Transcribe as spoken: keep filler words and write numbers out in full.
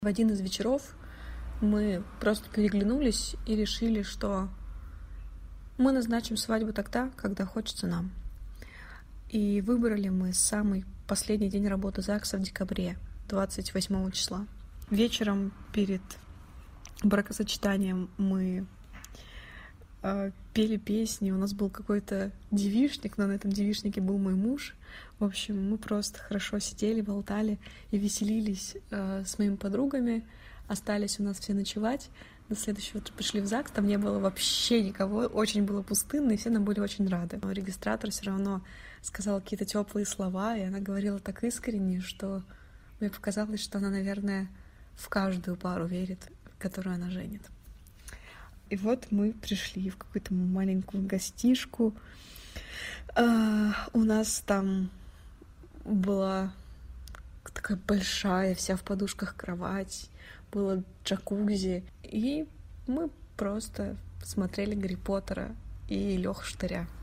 В один из вечеров мы просто переглянулись и решили, что мы назначим свадьбу тогда, когда хочется нам. И выбрали мы самый последний день работы ЗАГСа в декабре, двадцать восьмого числа. Вечером перед бракосочетанием мы э, пели песни, у нас был какой-то девичник, но на этом девичнике был мой муж. В общем, мы просто хорошо сидели, болтали и веселились э, с моими подругами. Остались у нас все ночевать. На следующее утро пришли в ЗАГС, там не было вообще никого, очень было пустынно, и все нам были очень рады. Но регистратор все равно сказал какие-то теплые слова, и она говорила так искренне, что мне показалось, что она, наверное, в каждую пару верит, которую она женит. И вот мы пришли в какую-то маленькую гостишку. А, у нас там была такая большая, вся в подушках кровать, было джакузи, и мы просто смотрели Гарри Поттера и Лёху Штыря.